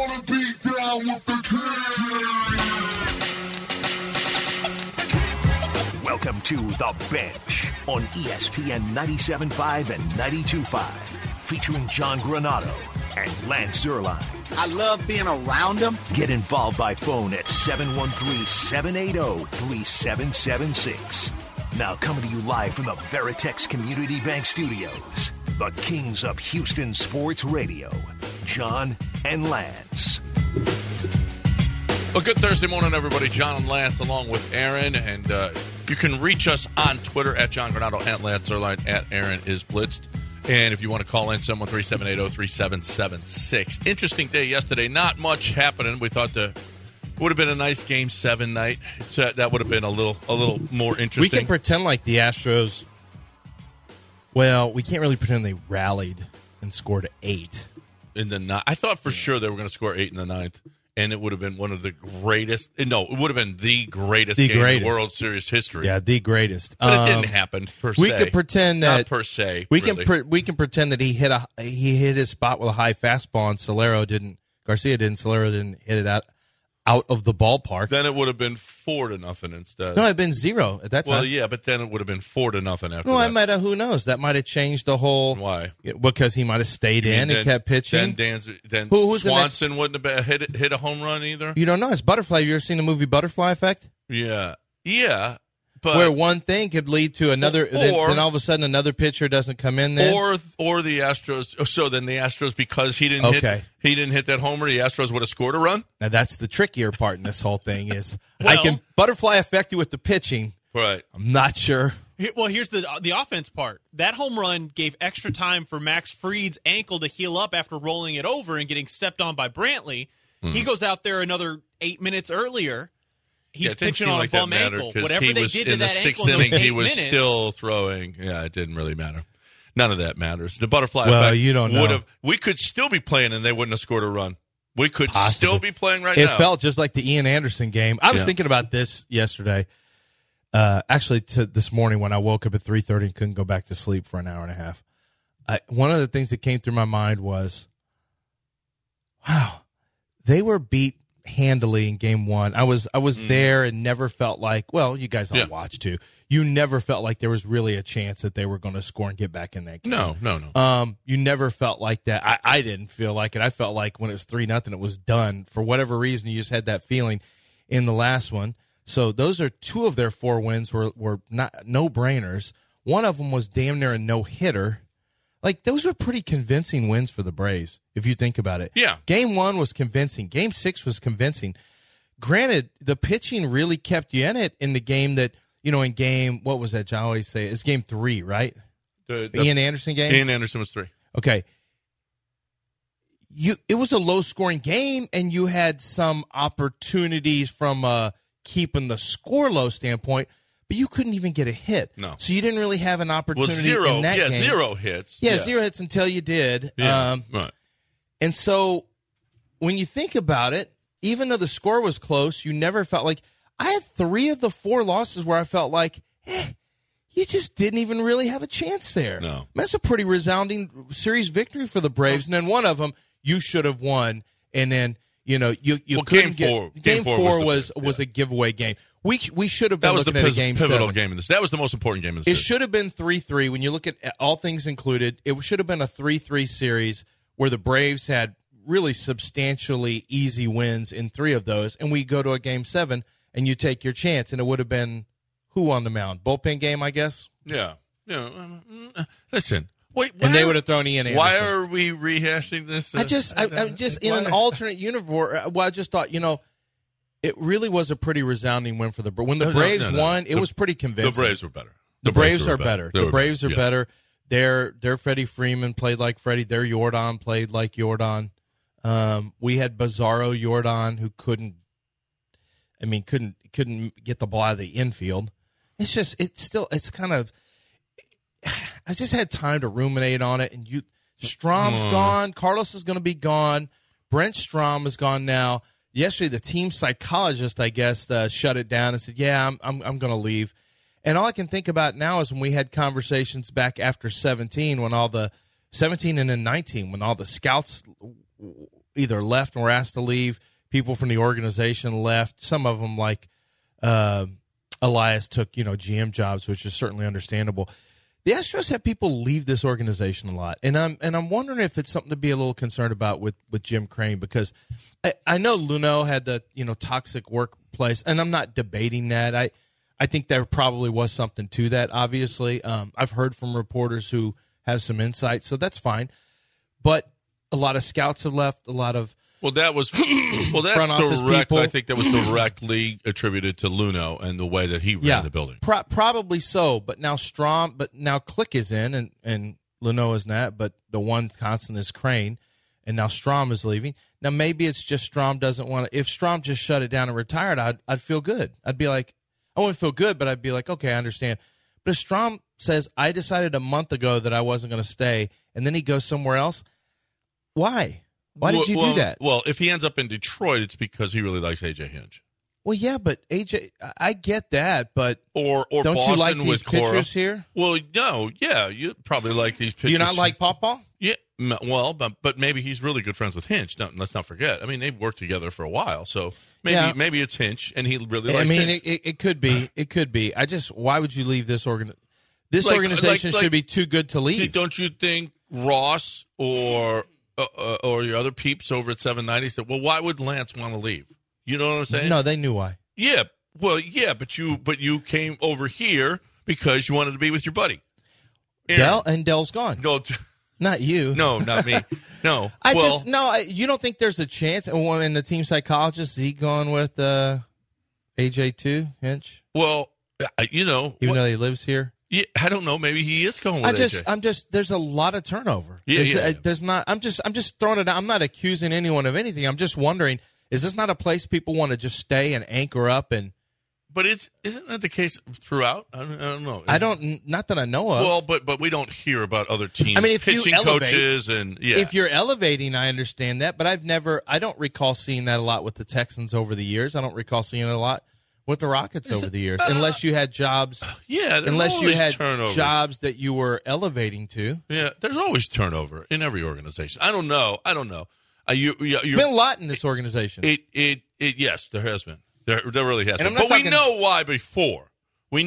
wanna be down with the king. Welcome to The Bench on ESPN 97.5 and 92.5, featuring John Granado and Lance Zierlein. I love being around them. Get involved by phone at 713-780-3776. Now coming to you live from the Veritex Community Bank Studios, the kings of Houston Sports Radio, John and Lance. Well, good Thursday morning, everybody. John and Lance along with Aaron. And you can reach us on Twitter at John Granado, at Lance Zierlein, at Aaron is Blitzed. And if you want to call in, 713-780-3776. Interesting day yesterday. Not much happening. We thought it would have been a nice Game 7 night. That would have been a little more interesting. We can pretend like the Astros, well, we can't really pretend they rallied and scored 8. In the ninth. I thought for sure they were going to score 8 in the ninth. And it would have been one of the greatest. No, it would have been the greatest game in World Series history. Yeah, the greatest. But it didn't happen per se. We could pretend that not per se. We really. can pretend that he hit his spot with a high fastball, and Solero didn't hit it out of the ballpark. Then it would have been 4-0 instead. No, it had been 0 at that time. Well, yeah, but then it would have been 4-0 after that. Well, who knows? That might have changed the whole. Why? Because he might have stayed in and kept pitching. Then Who's Swanson wouldn't have hit a home run either. You don't know. It's Butterfly. Have you ever seen the movie Butterfly Effect? Yeah. But where one thing could lead to another, then all of a sudden another pitcher doesn't come in there. Or the Astros. So then the Astros, because he didn't hit that homer, the Astros would have scored a run. Now that's the trickier part in this whole thing is I can Butterfly affect you with the pitching. Right. I'm not sure. Well, here's the offense part. That home run gave extra time for Max Fried's ankle to heal up after rolling it over and getting stepped on by Brantley. He goes out there another 8 minutes earlier. He's pitching on a bum ankle. Whatever they did to that ankle in the 6th inning, he was still throwing. Yeah, it didn't really matter. None of that matters. The Butterfly effect you don't know. We could still be playing, and they wouldn't have scored a run. We could still be playing now. It felt just like the Ian Anderson game. I was thinking about this yesterday. Actually, this morning when I woke up at 3:30 and couldn't go back to sleep for an hour and a half. One of the things that came through my mind was, wow, they were beat handily in game 1. I was there and never felt like, well, you guys all watched too. You never felt like there was really a chance that they were going to score and get back in that game. No. You never felt like that. I didn't feel like it. I felt like when it was 3-0, it was done. For whatever reason, you just had that feeling in the last one. So those are 2 of their 4 wins were not no-brainers. One of them was damn near a no-hitter. Like, those were pretty convincing wins for the Braves, if you think about it. Yeah. Game 1 was convincing. Game 6 was convincing. Granted, the pitching really kept you in it in the game that, in game, what was that, John always say? It's game 3, right? The Ian Anderson game? Ian Anderson was 3. Okay. It was a low-scoring game, and you had some opportunities from keeping the score low standpoint, but you couldn't even get a hit. No. So you didn't really have an opportunity in that game. 0 hits. Yeah, 0 hits until you did. Yeah, right. And so when you think about it, even though the score was close, you never felt like – I had 3 of the 4 losses where I felt like, you just didn't even really have a chance there. No. That's a pretty resounding series victory for the Braves. And then one of them, you should have won. And then, you couldn't get – Game 4 was a giveaway game. We should have been looking at a game 7. Pivotal game in this. That was the most important game in this. It should have been 3-3. When you look at all things included, it should have been a 3-3 series where the Braves had really substantially easy wins in 3 of those, and we go to a game 7, and you take your chance, and it would have been who on the mound? Bullpen game, I guess? Yeah. Listen. Wait, and they would have thrown Ian Anderson. Why are we rehashing this? I'm just in an alternate universe. Well, I just thought, it really was a pretty resounding win for the Braves. When the Braves won, it was pretty convincing. The Braves were better. The Braves are better. The Braves are better. Their Freddie Freeman played like Freddie. Their Jordan played like Jordan. We had Bizarro Jordan who couldn't get the ball out of the infield. It's kind of. I just had time to ruminate on it, and Strom's gone. Carlos is going to be gone. Brent Strom is gone now. Yesterday, the team psychologist, I guess, shut it down and said, "Yeah, I'm going to leave." And all I can think about now is when we had conversations back after 17, when all the 17 and then 19, when all the scouts either left and were asked to leave. People from the organization left. Some of them, like Elias, took GM jobs, which is certainly understandable. The Astros have people leave this organization a lot, and I'm wondering if it's something to be a little concerned about with Jim Crane, because I know Luhnow had the toxic workplace, and I'm not debating that. I think there probably was something to that. Obviously, I've heard from reporters who have some insight, so that's fine. But a lot of scouts have left. A lot of that's direct. I think that was directly attributed to Luhnow and the way that he ran the building. Probably so. But now Click is in, and Luhnow is not. But the one constant is Crane, and now Strom is leaving. Now maybe it's just Strom doesn't want to. If Strom just shut it down and retired, I'd feel good. I'd be like, I wouldn't feel good, but I'd be like, okay, I understand. But if Strom says, I decided a month ago that I wasn't going to stay, and then he goes somewhere else, why? Why did you do that? Well, if he ends up in Detroit, it's because he really likes A.J. Hinch. Well, yeah, but A.J., I get that, but or don't Boston you like these with Cora pitchers here? Well, no, yeah, you probably like these pitchers. Do you not like Pawpaw? Yeah, well, but maybe he's really good friends with Hinch. Let's not forget. I mean, they've worked together for a while, so maybe it's Hinch, and he really likes Hinch. It could be. It could be. Why would you leave this organization? This organization should be too good to leave. Don't you think Ross or your other peeps over at 790 said, well, why would Lance want to leave? You know what I'm saying? No, they knew why. Yeah. Well, yeah, but you came over here because you wanted to be with your buddy. Dell's gone. No, not you. No, not me. No. You don't think there's a chance? And the team psychologist, is he going with AJ too, Hinch? Well, even though he lives here. Yeah, I don't know. Maybe he is going with AJ. There's a lot of turnover. There's not. I'm just throwing it out. I'm not accusing anyone of anything. I'm just wondering, is this not a place people want to just stay and anchor up and? But isn't that the case throughout? I don't know. Not that I know of. Well, but we don't hear about other teams. I mean, if pitching you elevate, coaches and if you're elevating, I understand that. But I don't recall seeing that a lot with the Texans over the years. I don't recall seeing it a lot with the Rockets over the years, unless you had jobs. Yeah, unless you had turnover. Jobs that you were elevating to. Yeah, there's always turnover in every organization. I don't know. There's been a lot in this organization. Yes, there has been. There really has been. But we know why before. We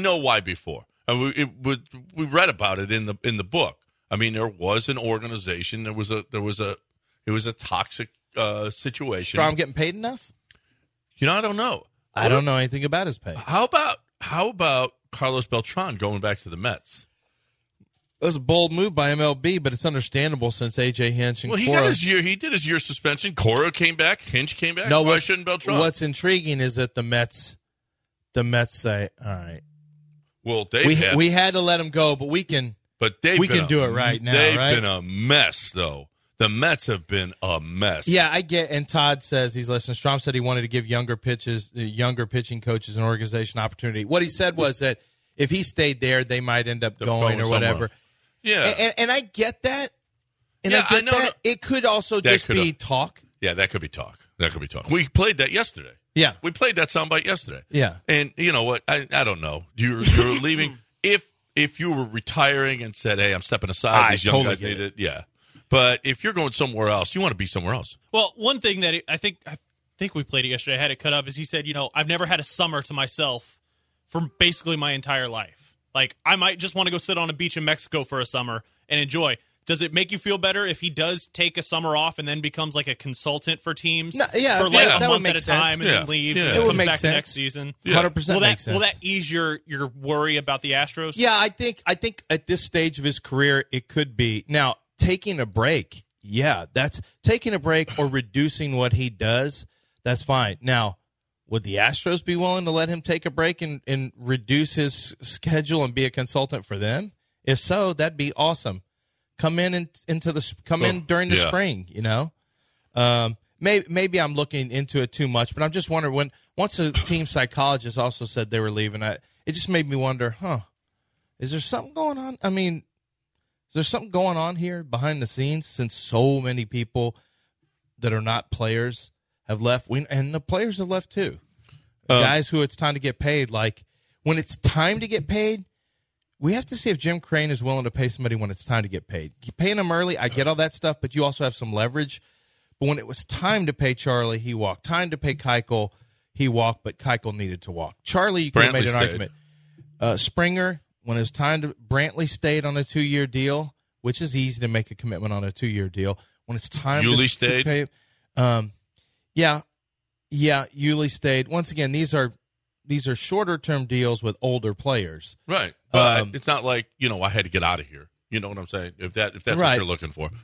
read about it in the book. I mean, there was an organization. It was a toxic situation. Strom getting paid enough? I don't know. I don't know anything about his pay. How about Carlos Beltran going back to the Mets? It was a bold move by MLB, but it's understandable since A.J. Hinch and Cora. He did his year suspension. Cora came back. Hinch came back. No, why shouldn't Beltran? What's intriguing is that the Mets say, all right. Well, we had to let him go, but we can do it right now. They've been a mess, though. The Mets have been a mess. Yeah, I get. And Todd says he's listening. Strom said he wanted to give younger pitching coaches an organization opportunity. What he said was that if he stayed there, they might end up going or whatever. Yeah, and I get that. And I get that. It could also just be talk. Yeah, that could be talk. We played that yesterday. Yeah, we played that soundbite yesterday. Yeah, and you know what? I don't know. You're leaving. If you were retiring and said, "Hey, I'm stepping aside," these young guys need it. Yeah. But if you're going somewhere else, you want to be somewhere else. Well, one thing that I think we played it yesterday, I had it cut up, is he said, I've never had a summer to myself for basically my entire life. Like, I might just want to go sit on a beach in Mexico for a summer and enjoy. Does it make you feel better if he does take a summer off and then becomes like a consultant for teams for like a month at a time and then leaves and then comes back next season? 100% makes sense. Will that ease your worry about the Astros? Yeah, I think at this stage of his career, it could be. Now, taking a break, that's taking a break or reducing what he does, that's fine. Now, would the Astros be willing to let him take a break and reduce his schedule and be a consultant for them? If so, that'd be awesome. Come in during the spring, Maybe I'm looking into it too much, but I'm just wondering once a team psychologist also said they were leaving, it just made me wonder, is there something going on? I mean, is there something going on here behind the scenes since so many people that are not players have left? And the players have left too. Guys who it's time to get paid. Like, when it's time to get paid, we have to see if Jim Crane is willing to pay somebody when it's time to get paid. Paying them early, I get all that stuff, but you also have some leverage. But when it was time to pay Charlie, he walked. Time to pay Keuchel, he walked, but Keuchel needed to walk. Charlie, you could have made an argument. Springer, when it was time to, Brantley stayed on a 2-year deal, which is easy to make a commitment on a 2-year deal. When it's time to pay, Yuli stayed. Once again, these are shorter term deals with older players, right? But it's not like I had to get out of here. You know what I'm saying? If that's right. What you're looking for.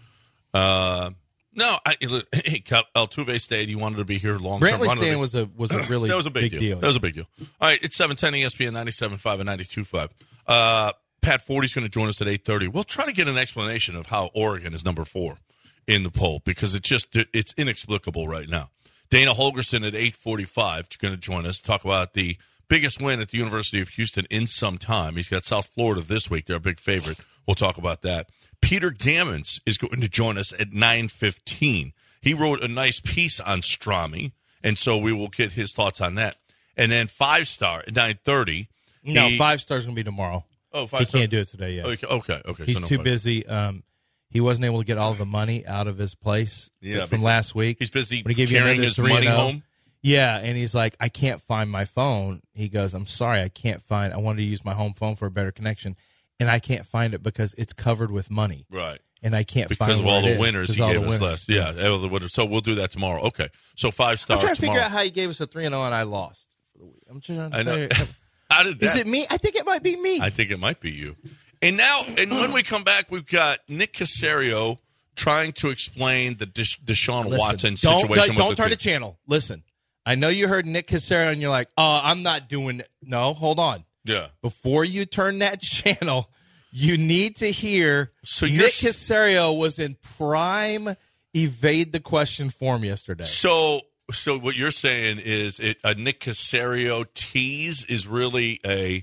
No, Altuve stayed. He wanted to be here long term. Brantley staying was a really that was a big deal. That was a big deal. All right, it's 710 ESPN 97.5 and 92.5. Pat Forty's going to join us at 8:30. We'll try to get an explanation of how Oregon is number 4 in the poll because it's inexplicable right now. Dana Holgerson at 8:45 going to join us to talk about the biggest win at the University of Houston in some time. He's got South Florida this week. They're a big favorite. We'll talk about that. Peter Gammons is going to join us at 9:15. He wrote a nice piece on Strami, and so we will get his thoughts on that. And then 5-Star at 9:30. No, 5-Star's going to be tomorrow. Oh, 5-Star. He can't do it today yet. Okay. He's too busy. He wasn't able to get all the money out of his place from last week. He's busy when he gave carrying you his money home. Yeah, and he's like, I can't find my phone. He goes, I'm sorry, I can't find. I wanted to use my home phone for a better connection, and I can't find it because it's covered with money. Right. And I can't because find of all the winners he gave us last. Yeah, so we'll do that tomorrow. Okay, so 5-Star. I'm trying to tomorrow. figure out how he gave us a 3-0 and I lost for the week. I'm trying to know. How did that? Is it me? I think it might be me. I think it might be you. And when we come back, we've got Nick Caserio trying to explain the Deshaun Watson situation. Don't turn the channel. Listen, I know you heard Nick Caserio and you're like, I'm not doing it. No, hold on. Yeah. Before you turn that channel, you need to hear Nick Caserio was in prime evade the question form yesterday. So what you're saying is a Nick Caserio tease is really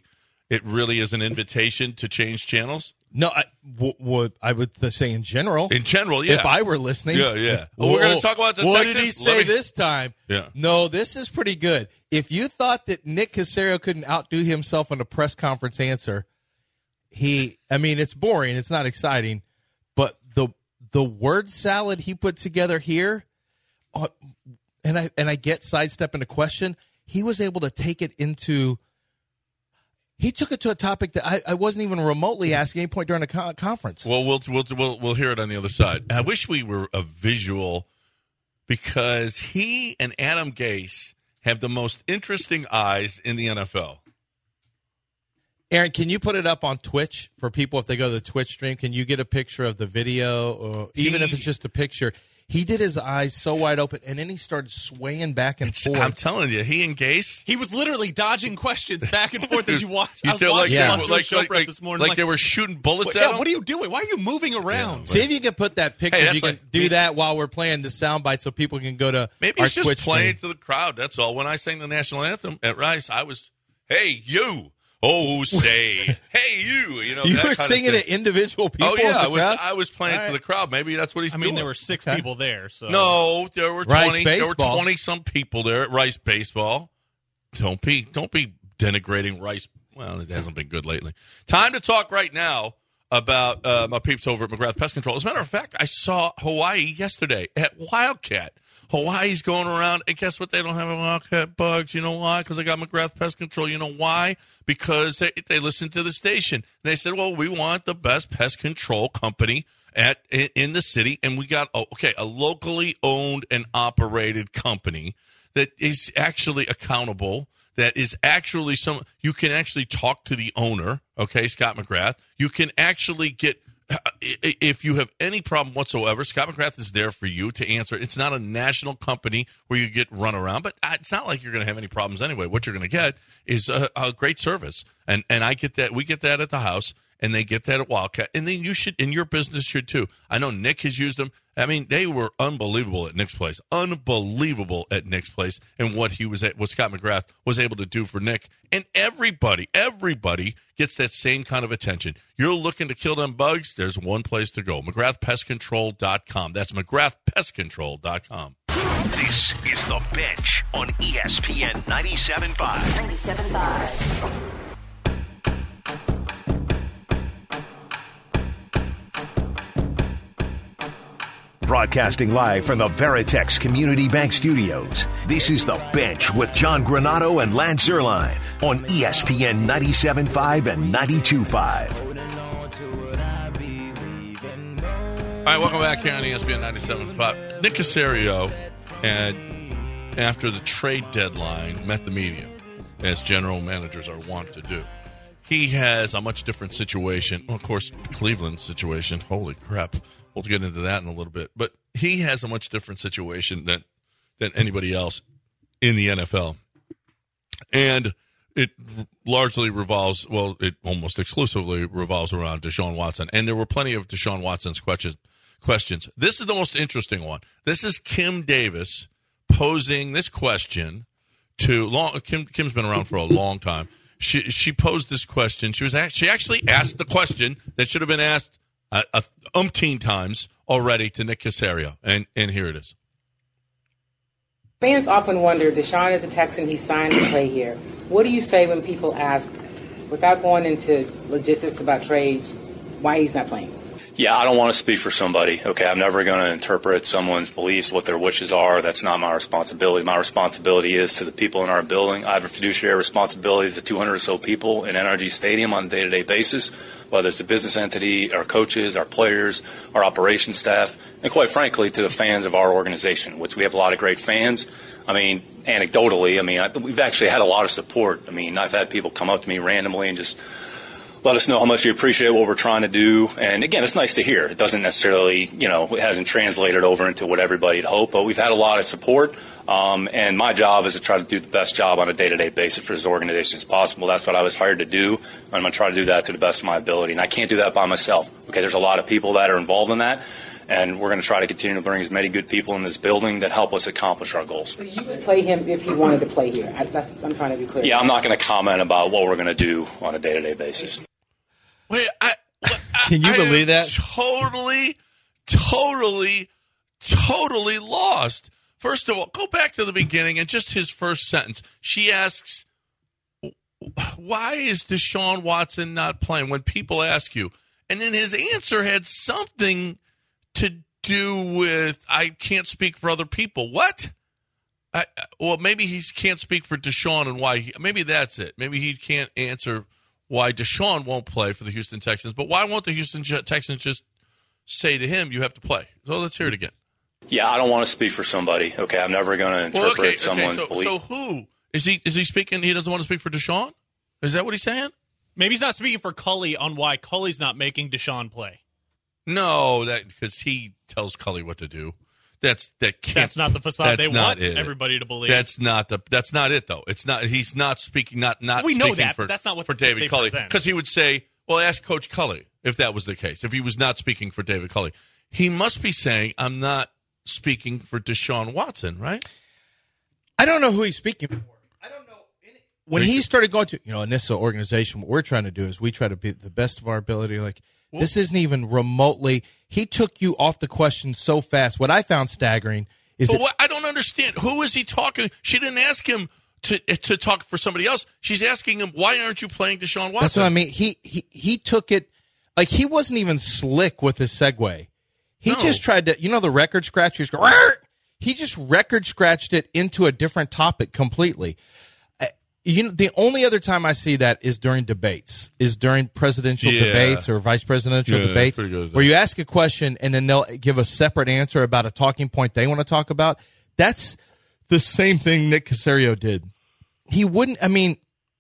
an invitation to change channels? No, I would say in general. In general, yeah. If I were listening. Yeah. Well, we're going to talk about the What Texas. Did he say this time? Yeah. No, this is pretty good. If you thought that Nick Caserio couldn't outdo himself on a press conference answer, it's boring. It's not exciting. But the word salad he put together here, and I get sidestepping the question, he was able to take it into... He took it to a topic that I wasn't even remotely asking at any point during the conference. Well, we'll hear it on the other side. I wish we were a visual because he and Adam Gase have the most interesting eyes in the NFL. Aaron, can you put it up on Twitch for people if they go to the Twitch stream? Can you get a picture of the video, or even if it's just a picture? He did his eyes so wide open, and then he started swaying back and forth. I'm telling you, he and Gase. He was literally dodging questions back and forth as you watched. I was watching Showprep this morning. Like they were shooting bullets at him? What are you doing? Why are you moving around? See if you can put that picture. You can do that while we're playing the soundbite so people can go to maybe our it's just Twitch playing stream. to the crowd. That's all. When I sang the national anthem at Rice, I was, hey, you. Oh, say, hey, you. You were singing to individual people. Oh, yeah. I was playing to the crowd. Maybe that's what he's doing. There were 6 people there. So no, there were 20. There were Baseball. 20-some people there at Rice Baseball. Don't be denigrating Rice. Well, it hasn't been good lately. Time to talk right now about my peeps over at McGrath Pest Control. As a matter of fact, I saw Hawaii yesterday at Wildcat. Hawaii's going around, and guess what? They don't have wildcat bugs. You know why? Because they got McGrath Pest Control. You know why? Because they listened to the station. And they said, well, we want the best pest control company in the city. And we got, a locally owned and operated company that is actually accountable, that is actually you can actually talk to the owner, okay, Scott McGrath. You can actually get... If you have any problem whatsoever, Scott McGrath is there for you to answer. It's not a national company where you get run around, but it's not like you're going to have any problems anyway. What you're going to get is a great service, and I get that. We get that at the house, and they get that at Wildcat, and then you should, and your business should too. I know Nick has used them. I mean, they were unbelievable at Nick's place, and what Scott McGrath was able to do for Nick, and everybody gets that same kind of attention. You're looking to kill them bugs, there's one place to go, McGrathPestControl.com. That's McGrathPestControl.com. This is The Bench on ESPN 97.5. 97.5. Broadcasting live from the Veritex Community Bank Studios, this is The Bench with John Granato and Lance Zierlein on ESPN 97.5 and 92.5. All right, welcome back here on ESPN 97.5. Nick Caserio, after the trade deadline, met the media, as general managers are wont to do. He has a much different situation. Well, of course, Cleveland's situation, holy crap. We'll get into that in a little bit. But he has a much different situation than anybody else in the NFL. And it largely revolves, well, it almost exclusively revolves around Deshaun Watson. And there were plenty of Deshaun Watson's questions. This is the most interesting one. This is Kim Davis posing this question to Kim's been around for a long time. She posed this question. She actually asked the question that should have been asked umpteen times already to Nick Caserio, and here it is. Fans often wonder, Deshaun is a Texan, he signed to play here. What do you say when people ask, without going into logistics about trades, why he's not playing? Yeah, I don't want to speak for somebody. Okay, I'm never going to interpret someone's beliefs, what their wishes are. That's not my responsibility. My responsibility is to the people in our building. I have a fiduciary responsibility to 200 or so people in NRG Stadium on a day-to-day basis, whether it's a business entity, our coaches, our players, our operations staff, and quite frankly, to the fans of our organization, which we have a lot of great fans. I mean, anecdotally, we've actually had a lot of support. I mean, I've had people come up to me randomly and just let us know how much you appreciate what we're trying to do. And again, it's nice to hear. It doesn't necessarily, it hasn't translated over into what everybody'd hope, but we've had a lot of support. And my job is to try to do the best job on a day-to-day basis for this organization as possible. That's what I was hired to do. And I'm going to try to do that to the best of my ability. And I can't do that by myself. Okay, there's a lot of people that are involved in that. And we're going to try to continue to bring as many good people in this building that help us accomplish our goals. So you would play him if he wanted to play here. I'm trying to be clear. Yeah, I'm not going to comment about what we're going to do on a day-to-day basis. Wait, can you believe that? Totally lost. First of all, go back to the beginning and just his first sentence. She asks, why is Deshaun Watson not playing when people ask you? And then his answer had something to do with, I can't speak for other people. What? Well, maybe he can't speak for Deshaun and why. Maybe that's it. Maybe he can't answer why Deshaun won't play for the Houston Texans. But why won't the Houston Texans just say to him, you have to play? So let's hear it again. Yeah, I don't want to speak for somebody. Okay, I'm never going to interpret someone's belief. So who? Is he speaking? He doesn't want to speak for Deshaun? Is that what he's saying? Maybe he's not speaking for Culley on why Culley's not making Deshaun play. No, because he tells Culley what to do. That's not the facade they want everybody to believe. That's not it though. It's not. He's not speaking. Not. We know speaking that, for, but that's not what for David Culley. present. Because he would say, "Well, ask Coach Culley if that was the case. If he was not speaking for David Culley, he must be saying, I'm not speaking for Deshaun Watson, right?" I don't know who he's speaking for. I don't know. When he started going to, in this organization, what we're trying to do is we try to be the best of our ability. This isn't even remotely. He took you off the question so fast. What I found staggering is I don't understand. Who is he talking? She didn't ask him to talk for somebody else. She's asking him, why aren't you playing Deshaun Watson? That's what I mean. He took it like he wasn't even slick with his segue. He just tried to, the record scratchers go. He just record scratched it into a different topic completely. The only other time I see that is during debates, during presidential debates or vice presidential debates, where you ask a question and then they'll give a separate answer about a talking point they want to talk about. That's the same thing Nick Caserio did. He wouldn't. I mean,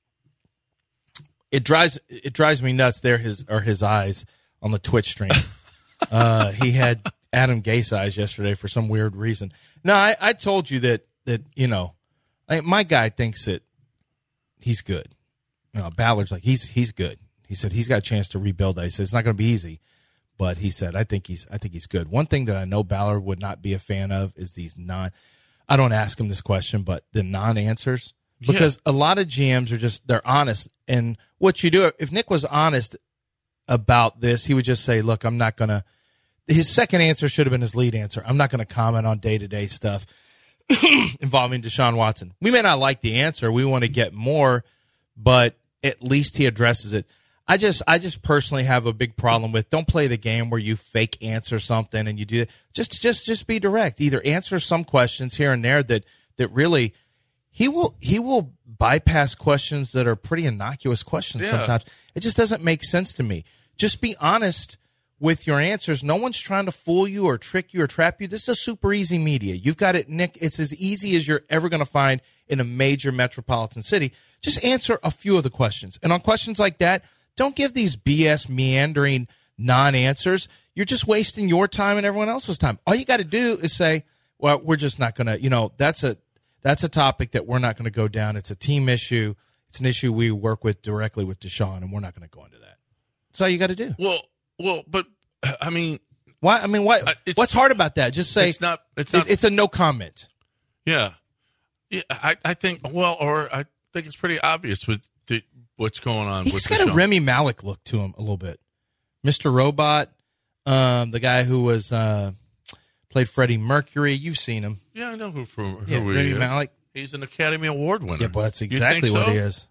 it drives me nuts. His eyes on the Twitch stream. He had Adam Gase eyes yesterday for some weird reason. No, I told you that my guy thinks that he's good. Ballard's like he's good. He said he's got a chance to rebuild that. He said it's not going to be easy, but he said I think he's good. One thing that I know Ballard would not be a fan of is these I don't ask him this question, but the non-answers, because a lot of GMs are they're honest. And what you do, if Nick was honest about this, he would just say, look, I'm not going to, his second answer should have been his lead answer. I'm not going to comment on day-to-day stuff involving Deshaun Watson. We may not like the answer. We want to get more, but at least he addresses it. I just personally have a big problem with don't play the game where you fake answer something and you do it. Just be direct. Either answer some questions here and there that really he will bypass questions that are pretty innocuous questions sometimes. It just doesn't make sense to me. Just be honest with your answers. No one's trying to fool you or trick you or trap you. This is a super easy media. You've got it, Nick. It's as easy as you're ever going to find in a major metropolitan city. Just answer a few of the questions. And on questions like that, don't give these BS meandering non-answers. You're just wasting your time and everyone else's time. All you got to do is say, well, we're just not going to, that's a topic that we're not going to go down. It's a team issue. It's an issue we work with directly with Deshaun, and we're not going to go into that. That's all you got to do. Well, but I mean, why? I mean, why? What's hard about that? Just say it's a no comment. Yeah. I think. Well, or I think it's pretty obvious with what's going on. He's got a Remy Malik look to him a little bit. Mr. Robot, the guy who was played Freddie Mercury. You've seen him. Yeah, I know who Remy Malik. He's an Academy Award winner. Yeah, but that's exactly what he is.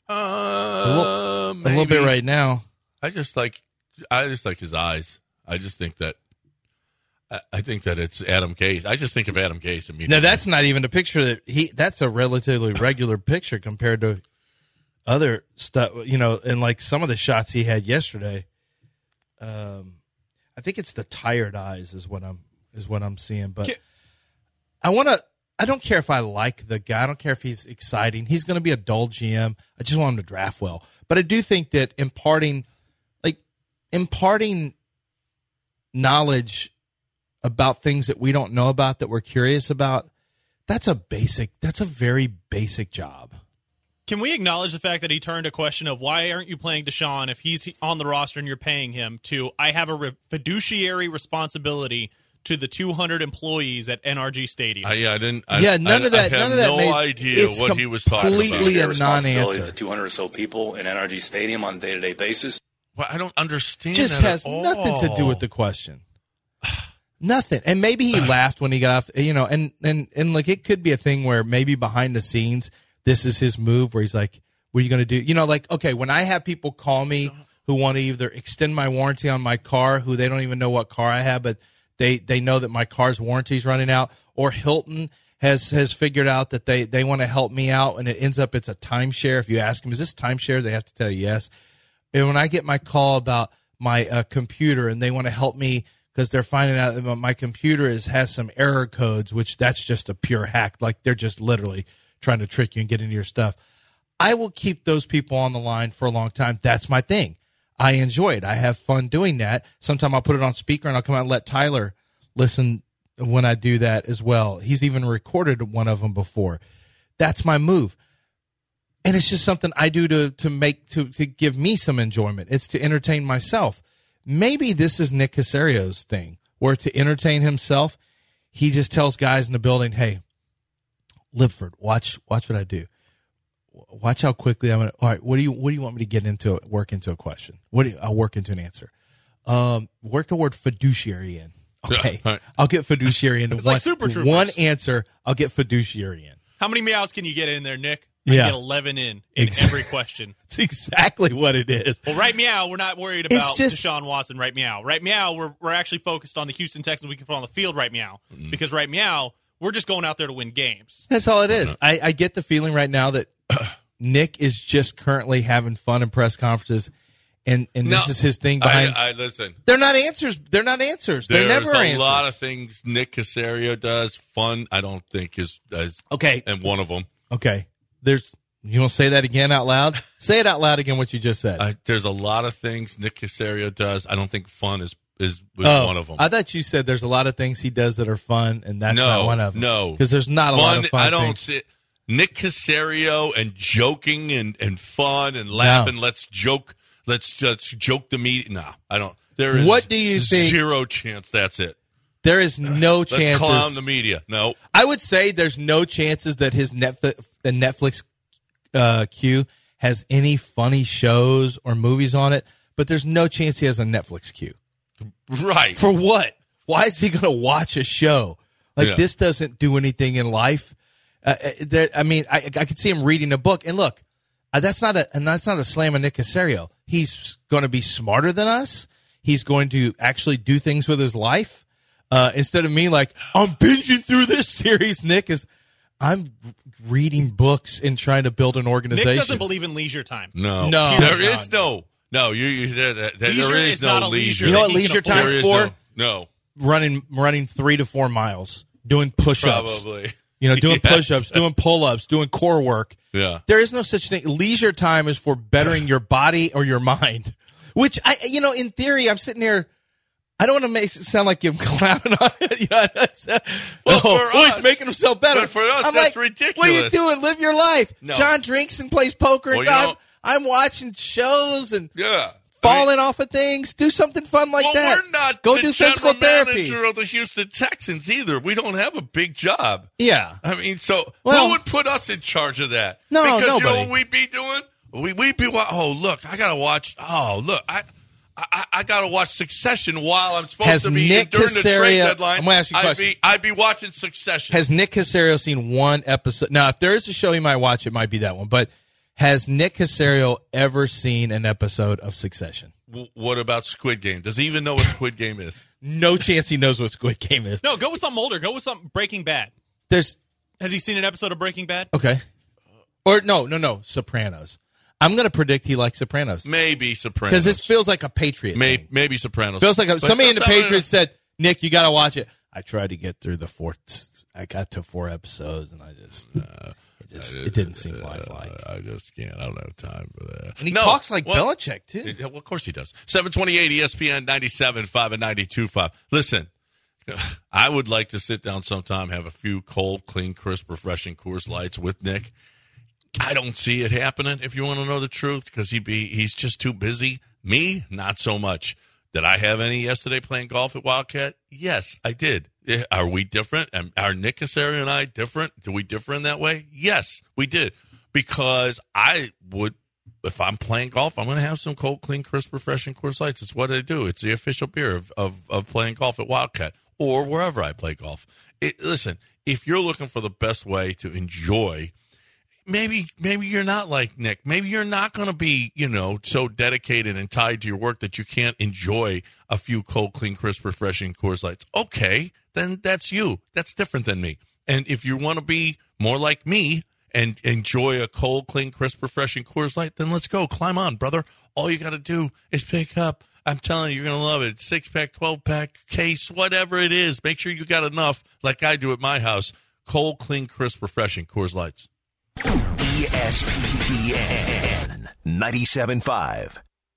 A little bit right now. I just like his eyes. I just think that. I think that it's Adam Gase. I just think of Adam Gase immediately. No, that's not even a picture that's a relatively regular picture compared to other stuff, and like some of the shots he had yesterday. I think it's the tired eyes is what I'm seeing, but I don't care if I like the guy. I don't care if he's exciting. He's going to be a dull GM. I just want him to draft well. But I do think that imparting knowledge about things that we don't know about, that we're curious about, that's a very basic job. Can we acknowledge the fact that he turned a question of why aren't you playing Deshaun if he's on the roster and you're paying him to I have a fiduciary responsibility to the 200 employees at NRG Stadium? None of that. I have no idea what he was talking about. Completely a non-answer. The 200 or so people in NRG Stadium on a day-to-day basis. Well, I don't understand. Just that has at all. nothing to do with the question. Nothing. And maybe he laughed when he got off. And like it could be a thing where maybe behind the scenes this is his move where he's like, "What are you going to do?" Okay, when I have people call me who want to either extend my warranty on my car, who they don't even know what car I have, but they know that my car's warranty is running out, or Hilton has figured out that they want to help me out, and it ends up it's a timeshare. If you ask them, is this timeshare? They have to tell you yes. And when I get my call about my computer and they want to help me because they're finding out that my computer has some error codes, which that's just a pure hack. Like they're just literally trying to trick you and get into your stuff. I will keep those people on the line for a long time. That's my thing. I enjoy it. I have fun doing that. Sometimes I'll put it on speaker and I'll come out and let Tyler listen when I do that as well. He's even recorded one of them before. That's my move. And it's just something I do to give me some enjoyment. It's to entertain myself. Maybe this is Nick Casario's thing, where to entertain himself, he just tells guys in the building, "Hey, Lipford, watch what I do. Watch how quickly I'm going to. All right, what do you want me to get into? Work into a question. I'll work into an answer. Work the word fiduciary in. Okay, yeah, right. I'll get fiduciary in. It's like Super Troopers. One answer. I'll get fiduciary in. How many meows can you get in there, Nick? Yeah. Get 11 in every question. That's exactly what it is. Well, right meow, we're not worried about Deshaun Watson. Right meow. Right meow, we're actually focused on the Houston Texans we can put on the field right meow. Mm-hmm. Because right meow, we're just going out there to win games. That's all it is. I get the feeling right now that Nick is just currently having fun in press conferences, and this is his thing behind. Listen. They're not answers. They're not answers. They're never answers. There's a lot of things Nick Caserio does. Fun, I don't think is okay. And one of them. Okay. You want to say that again out loud? Say it out loud again. What you just said. There's a lot of things Nick Caserio does. I don't think fun is one of them. I thought you said there's a lot of things he does that are fun, and that's not one of them. No, because there's not a lot of fun. I don't see Nick Caserio and joking and fun and laughing. No. Let's joke. Let's joke the media. No, I don't. There is what do you think? Zero chance. That's it. There is no chances. Let's clown the media. No, I would say there's no chances that his Netflix queue has any funny shows or movies on it, but there's no chance he has a Netflix queue. Right. For what? Why is he going to watch a show? This doesn't do anything in life. I could see him reading a book. And look, That's not a slam on Nick Caserio. He's going to be smarter than us. He's going to actually do things with his life. Instead of me like, I'm binging through this series, I'm reading books and trying to build an organization. Nick doesn't believe in leisure time. No. There is no. There is no leisure. You know what leisure time is for? No. Running 3 to 4 miles, doing push-ups. Probably. Doing push-ups, doing pull-ups, doing core work. Yeah. There is no such thing. Leisure time is for bettering your body or your mind. Which, in theory, I'm sitting here, I don't want to make it sound like I'm clapping on it. He's making himself better. But for us, I'm that's like, ridiculous. What are you doing? Live your life. No. John drinks and plays poker. And I'm watching shows and falling off of things. Do something fun like that. We're not Go the do physical general therapy. manager of the Houston Texans either. We don't have a big job. Yeah. I mean, so Well, who would put us in charge of that? No, because nobody. You know what we'd be doing? We'd be, I got to watch, I got to watch Succession while I'm supposed to be Nick during the trade Caserio- deadline. I'm gonna ask you a question. I'd be watching Succession. Has Nick Caserio seen one episode? Now, if there is a show he might watch, it might be that one. But has Nick Caserio ever seen an episode of Succession? What about Squid Game? Does he even know what Squid Game is? No chance he knows what Squid Game is. No, go with something older. Go with something Breaking Bad. Has he seen an episode of Breaking Bad? Okay. Or no, Sopranos. I'm going to predict he likes Sopranos. Maybe Sopranos. Because this feels like a Patriot thing. Maybe Sopranos. Feels like But somebody in the that's not Patriots said, Nick, you got to watch it. I tried to get through the fourth. I got to 4 episodes, and it didn't seem lifelike. I just can't. I don't have time for that. And he talks like Belichick, too. Well, of course he does. 728 ESPN 97.5 and 92.5. Listen, I would like to sit down sometime, have a few cold, clean, crisp, refreshing Coors Lights with Nick. I don't see it happening, if you want to know the truth, because he's just too busy. Me, not so much. Did I have any yesterday playing golf at Wildcat? Yes, I did. Are we different? Are Nick Caserio and I different? Do we differ in that way? Yes, we did. Because I would, if I'm playing golf, I'm going to have some cold, clean, crisp, refreshing Coors Lights. It's what I do. It's the official beer of playing golf at Wildcat or wherever I play golf. Listen, if you're looking for the best way to enjoy, maybe you're not like Nick. Maybe you're not going to be, so dedicated and tied to your work that you can't enjoy a few cold, clean, crisp, refreshing Coors Lights. Okay, then that's you. That's different than me. And if you want to be more like me and enjoy a cold, clean, crisp, refreshing Coors Light, then let's go. Climb on, brother. All you got to do is pick up. I'm telling you, you're going to love it. 6-pack, 12-pack, case, whatever it is. Make sure you got enough, like I do at my house. Cold, clean, crisp, refreshing Coors Lights. ESPN 97.5.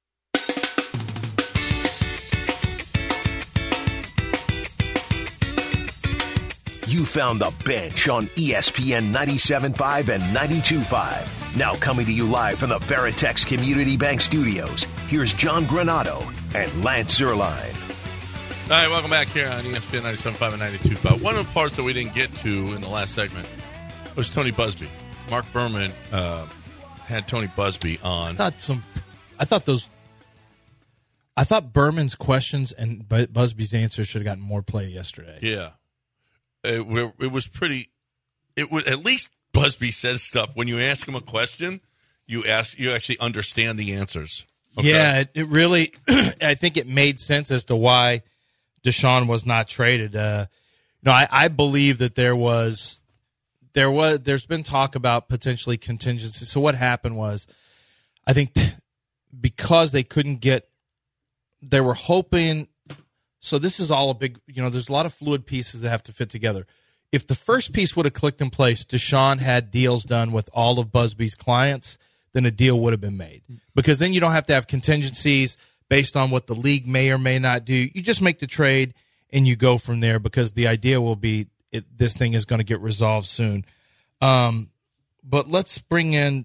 You found the bench on ESPN 97.5 and 92.5. Now coming to you live from the Veritex Community Bank Studios, here's John Granato and Lance Zierlein. All right, welcome back here on ESPN 97.5 and 92.5. One of the parts that we didn't get to in the last segment was Tony Busby. Mark Berman had Tony Busby on. I thought Berman's questions and Busby's answers should have gotten more play yesterday. Yeah. It was pretty. It was at least Busby says stuff when you ask him a question. You actually understand the answers. Okay? Yeah, it really. I think it made sense as to why Deshaun was not traded. I believe that there's been talk about potentially contingency. So what happened was, I think because they couldn't get, they were hoping. So this is all a big, there's a lot of fluid pieces that have to fit together. If the first piece would have clicked in place, Deshaun had deals done with all of Busby's clients, then a deal would have been made. Because then you don't have to have contingencies based on what the league may or may not do. You just make the trade and you go from there, because the idea will be this thing is going to get resolved soon. But let's bring in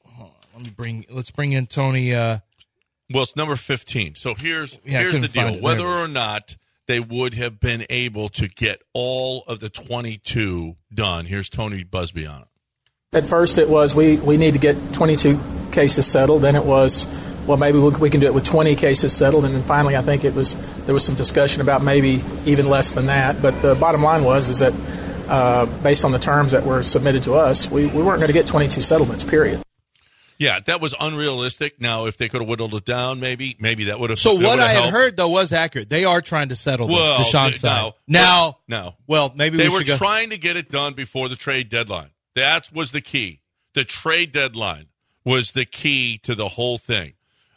Tony. Well, it's number 15. So here's the deal. Whether or not they would have been able to get all of the 22 done, here's Tony Busby on it. At first it was we need to get 22 cases settled. Then it was, well, maybe we can do it with 20 cases settled. And then finally I think there was some discussion about maybe even less than that. But the bottom line is that based on the terms that were submitted to us, we weren't going to get 22 settlements, period. Yeah, that was unrealistic. Now, if they could have whittled it down, maybe that would have. So what I had heard though was accurate. They are trying to settle this. Deshaun's side. No. Well, maybe they we were should trying to get it done before the trade deadline. That was the key. The trade deadline was the key to the whole thing.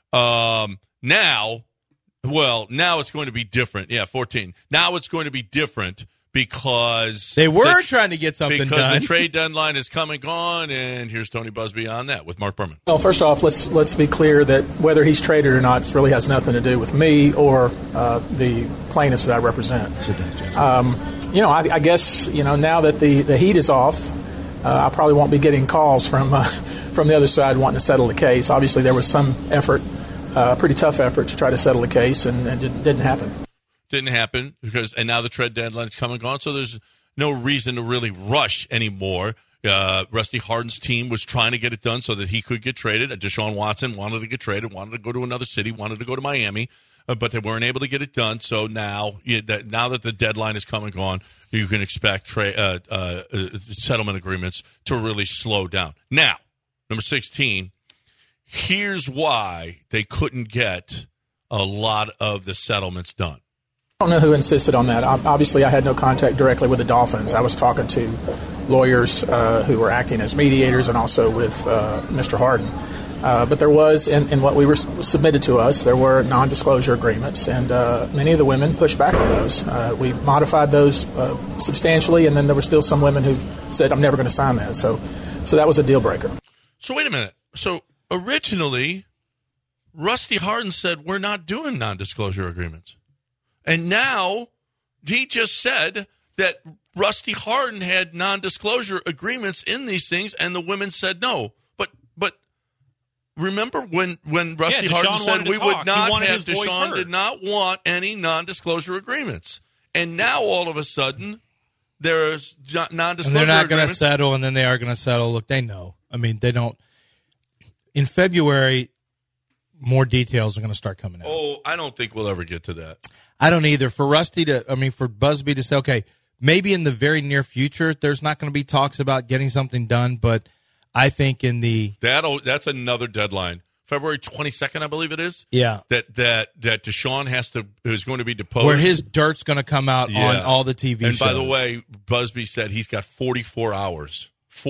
Now it's going to be different. Yeah, 14. Now it's going to be different because they were trying to get something done. Because the trade deadline is come and gone, and here's Tony Busby on that with Mark Berman. Well, first off, let's be clear that whether he's traded or not really has nothing to do with me or the plaintiffs that I represent. I guess now that the heat is off, I probably won't be getting calls from the other side wanting to settle the case. Obviously, there was some effort, pretty tough effort, to try to settle the case, and it didn't happen. Didn't happen and now the trade deadline is come and gone, so there's no reason to really rush anymore. Rusty Harden's team was trying to get it done so that he could get traded. Deshaun Watson wanted to get traded, wanted to go to another city, wanted to go to Miami, but they weren't able to get it done. So now that the deadline is come and gone, you can expect settlement agreements to really slow down. Now, number 16, here's why they couldn't get a lot of the settlements done. I don't know who insisted on that. Obviously, I had no contact directly with the Dolphins. I was talking to lawyers who were acting as mediators and also with Mr. Harden. But there was, in what we were submitted to us, there were non-disclosure agreements, and many of the women pushed back on those. We modified those substantially, and then there were still some women who said, I'm never going to sign that. So that was a deal breaker. So wait a minute. So originally, Rusty Harden said, we're not doing non-disclosure agreements. And now he just said that Rusty Harden had non-disclosure agreements in these things, and the women said no. But remember when Rusty Harden said we would not have, Deshaun did not want any non-disclosure agreements. And now all of a sudden there's non-disclosure agreements. And they're not going to settle, and then they are going to settle. Look, they know. I mean, they don't. In February, more details are going to start coming out. Oh, I don't think we'll ever get to that. I don't either. For Busby to say, okay, maybe in the very near future, there's not going to be talks about getting something done, but I think that's another deadline. February 22nd, I believe it is. Yeah. That Deshaun is going to be deposed. Where his dirt's going to come out on all the TV shows. And by the way, Busby said he's got 44 hours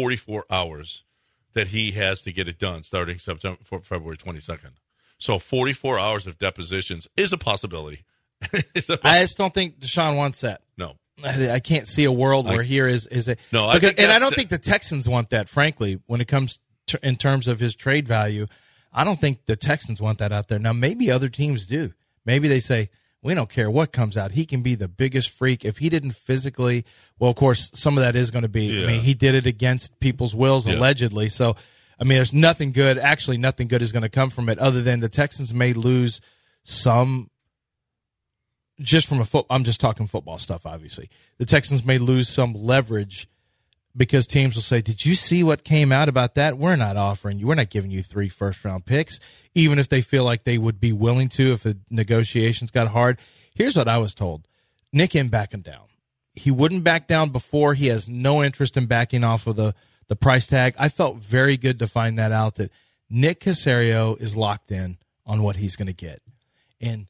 that he has to get it done starting February 22nd. So 44 hours of depositions is a possibility. I just don't think Deshaun wants that. No. I can't see a world where here is a no. I don't think the Texans want that. Frankly, when it comes in terms of his trade value, I don't think the Texans want that out there. Now, maybe other teams do. Maybe they say we don't care what comes out. He can be the biggest freak if he didn't physically. Well, of course, some of that is going to be. Yeah. I mean, he did it against people's wills allegedly. So, I mean, there's nothing good. Actually, nothing good is going to come from it, other than the Texans may lose some. Just from I'm just talking football stuff, obviously. The Texans may lose some leverage because teams will say, did you see what came out about that? We're not giving you 3 first-round picks, even if they feel like they would be willing to if the negotiations got hard. Here's what I was told. Nick ain't backing down. He wouldn't back down before. He has no interest in backing off of the price tag. I felt very good to find that out, that Nick Caserio is locked in on what he's going to get. And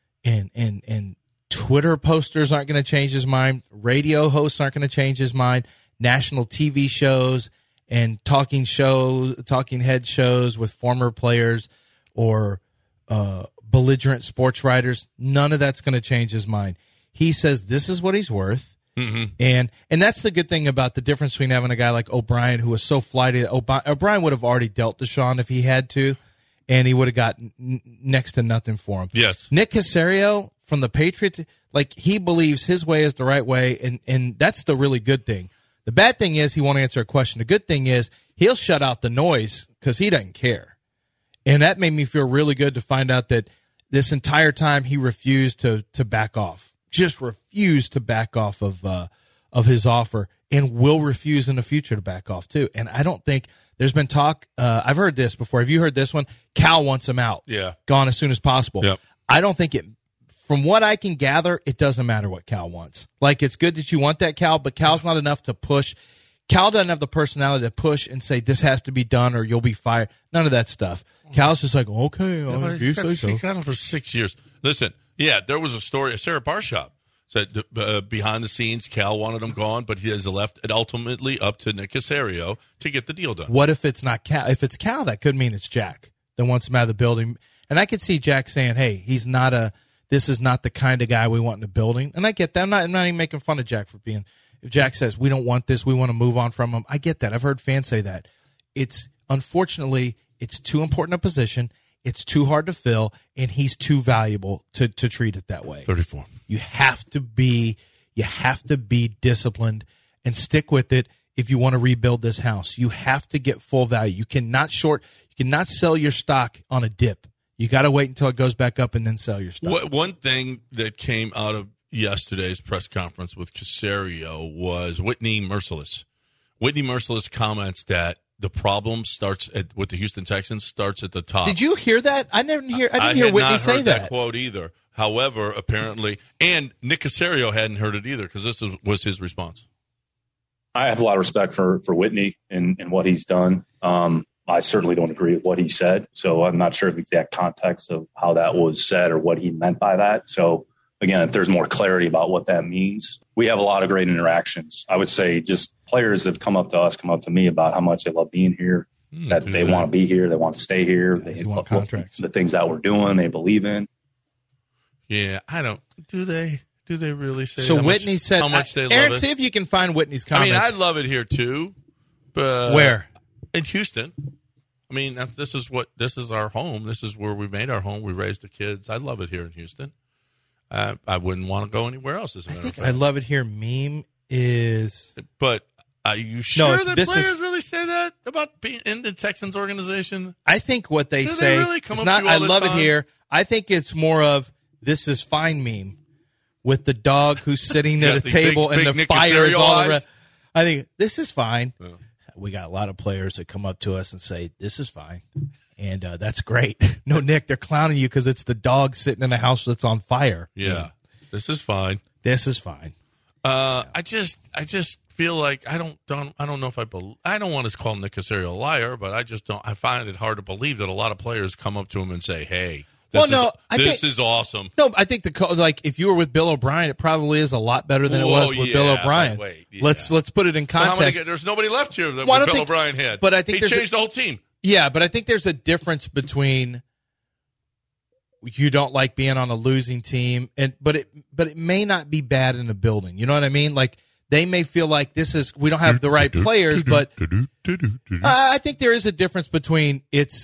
Twitter posters aren't going to change his mind. Radio hosts aren't going to change his mind. National TV shows and talking head shows with former players or belligerent sports writers, none of that's going to change his mind. He says this is what he's worth. Mm-hmm. And that's the good thing about the difference between having a guy like O'Brien, who was so flighty. O'Brien would have already dealt Deshaun if he had to, and he would have got next to nothing for him. Yes. Nick Caserio from the Patriots, like, he believes his way is the right way, and that's the really good thing. The bad thing is he won't answer a question. The good thing is he'll shut out the noise because he doesn't care. And that made me feel really good to find out that this entire time he refused to back off. Just refused to back off of his offer, and will refuse in the future to back off too. And I don't think there's been talk. I've heard this before. Have you heard this one? Cal wants him out. Yeah. Gone as soon as possible. Yep. I don't think it. From what I can gather, it doesn't matter what Cal wants. Like, it's good that you want that, Cal, but Cal's not enough to push. Cal doesn't have the personality to push and say this has to be done or you'll be fired. None of that stuff. Cal's just like, okay, He got him for 6 years. Listen, there was a story. Sarah Barshop said behind the scenes, Cal wanted him gone, but he has left it ultimately up to Nick Caserio to get the deal done. What if it's not Cal? If it's Cal, that could mean it's Jack that wants him out of the building. And I could see Jack saying, hey, this is not the kind of guy we want in the building. And I get that. I'm not even making fun of Jack for being, if Jack says, we don't want this, we want to move on from him. I get that. I've heard fans say that. Unfortunately, it's too important a position. It's too hard to fill, and he's too valuable to treat it that way. 34. You have to be disciplined and stick with it if you want to rebuild this house. You have to get full value. You cannot sell your stock on a dip. You got to wait until it goes back up and then sell your stock. One thing that came out of yesterday's press conference with Caserio was Whitney Merciless. Whitney Merciless comments that the problem with the Houston Texans starts at the top. Did you hear that? I didn't hear Whitney say that quote either. However, apparently, and Nick Caserio hadn't heard it either because this was his response. I have a lot of respect for Whitney and what he's done. I certainly don't agree with what he said, so I'm not sure of the exact context of how that was said or what he meant by that. So, again, if there's more clarity about what that means, we have a lot of great interactions. I would say just players have come up to me about how much they love being here, that they want to be here, they want to stay here, they want contracts. The things that we're doing, they believe in. Yeah, I don't. Do they really say? So Whitney said, how much they love Aaron, it? see if you can find Whitney's comments. I love it here too. But where? In Houston. I mean, this is our home. This is where we made our home. We raised the kids. I love it here in Houston. I wouldn't want to go anywhere else. As a matter of fact, I love it here. Meme is, but are you sure that this players really say that about being in the Texans organization? I think what they say really come is up not. to you all I the love time? it here. I think it's more of this is fine meme with the dog who's sitting at a table and the Nick fire is Caserio all eyes. around. I think this is fine. Yeah. We got a lot of players that come up to us and say, this is fine. And that's great. No, Nick, they're clowning you because it's the dog sitting in a house that's on fire. Yeah. This is fine. This is fine. I just feel like I don't know if I don't want to call Nick Caserio a liar, but I find it hard to believe that a lot of players come up to him and say, hey, this is awesome. No, I think if you were with Bill O'Brien, it probably is a lot better than it was with Bill O'Brien. Let's put it in context. There's nobody left here that Bill O'Brien had. But I think he changed the whole team. Yeah, but I think there's a difference between you don't like being on a losing team, but it may not be bad in the building. You know what I mean? Like they may feel like we don't have the right players, but I think there is a difference between